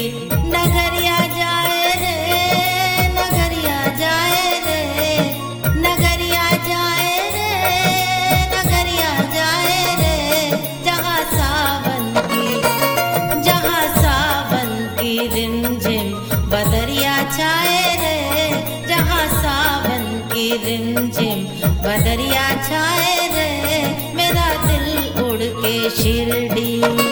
नगरिया जाए रे, नगरिया जाए रे, नगरिया जाए रे, नगरिया जाए रे, जहाँ सावन की रिमझिम बदरिया छाए रे, जहाँ सावन की रिमझिम बदरिया छाए रे, मेरा दिल उड़ के शिरडी।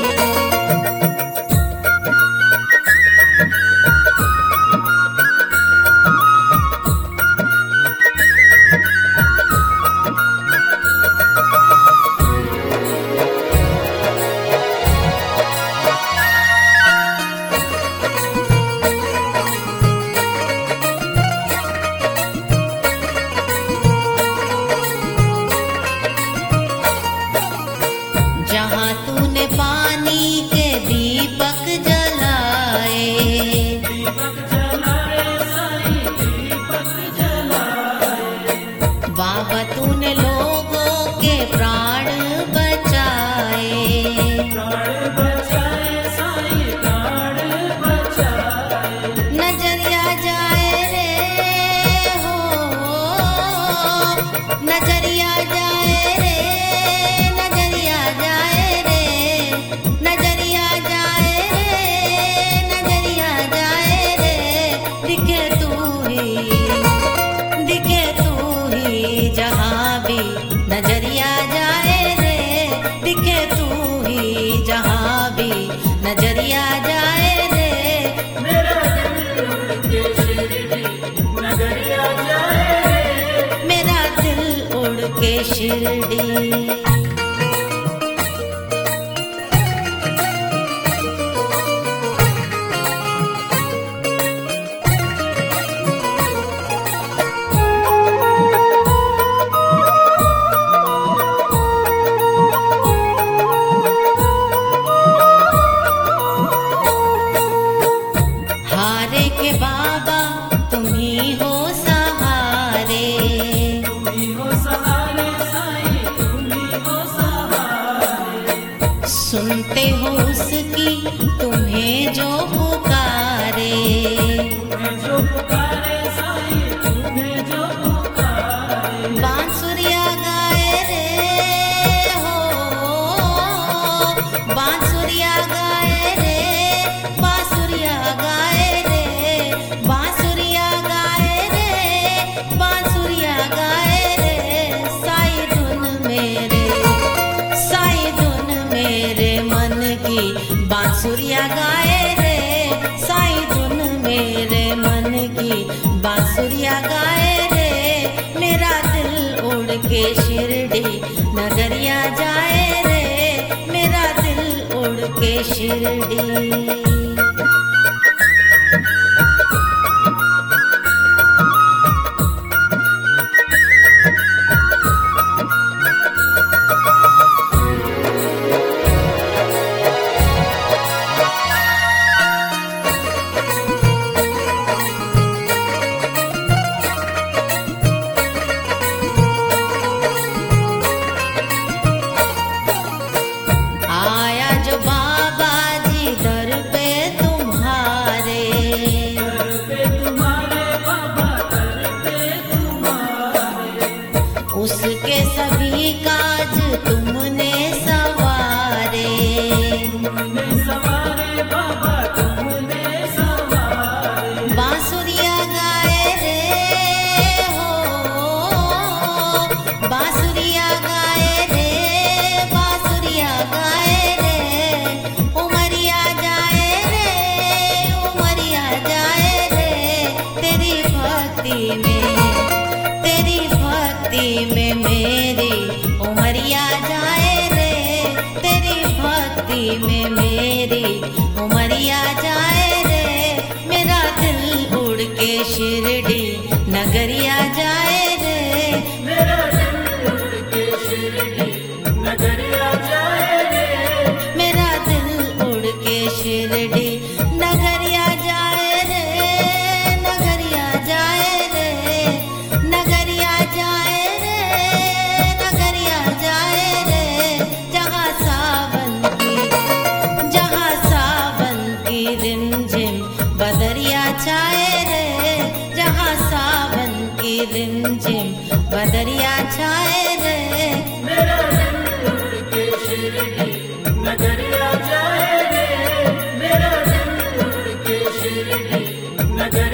जहाँ तूने पानी के दीपक जलाए, बाबा तूने लोगों के प्राण बचाए, नजरिया जाए रे हो, नजरिया जाए रे, नजरिया जाए रे, नजरिया जाए रे, नजरिया जाए रे, दिखे तू ही जहाँ भी नजरिया जाए रे, दिखे तू ही जहाँ भी नजरिया जाए रे, मेरा दिल उड़ के शिरडी नगरिया जाए रे, मेरा दिल उड़ के शिरडी। हारे के बाबा तुम ही हो सहारे, तुम ही हो सहारे साईं, तुम ही हो सहारे, सुनते हो उसकी तुम्हें जो पुकारे, तुम्हें जो पुकारे साईं, तुम्हें जो पुकारे, बांसुरिया गाए रे हो, बांसुरिया गाए रे, बांसुरिया गाए रे, बांसुरिया गाए रे, बांसुरिया गाए रे, साई धुन मेरे मन की बांसुरिया गाए रे, साई धुन मेरे मन की बांसुरिया गाए रे, मेरा दिल उड़ के शिरडी नगरिया जाए रे, मेरा दिल उड़ के शिरडी। आया जो बाबा जी दर पे तुम्हारे, दर पे तुम्हारे बाबा, दर पे तुम्हारे, उसके सभी काज तुमने सवारे, तुमने सवारे बाबा, तुमने सवारे, बांसुरिया गाए रे हो, बांसुरिया गाए रे, बांसुरिया गाए रे, उमरिया जाए रे, उमरिया जाए रे, तेरी भक्ति में मेरी उमरिया जाए रे, तेरी भक्ति में मेरी उमरिया जाए रे, मेरा दिल उड़ के शिरडी नगरिया जाए रे, मेरा दिल उड़ के शिरडी नगरिया जाए रे, मेरा दिल उड़ के शिरडी नगरिया जाए रे, नगरिया जाए रे, नगरिया जाए रे, नगरिया जाए रे, जहाँ सावन की रिमझिम रिमझिम बदरिया छाए रे, जहाँ सावन की रिमझिम बदरिया छाए रे। मेरा दिल उड़ के शिरडी नगरिया जाए रे, मेरा दिल उड़ के शिरडी नगरिया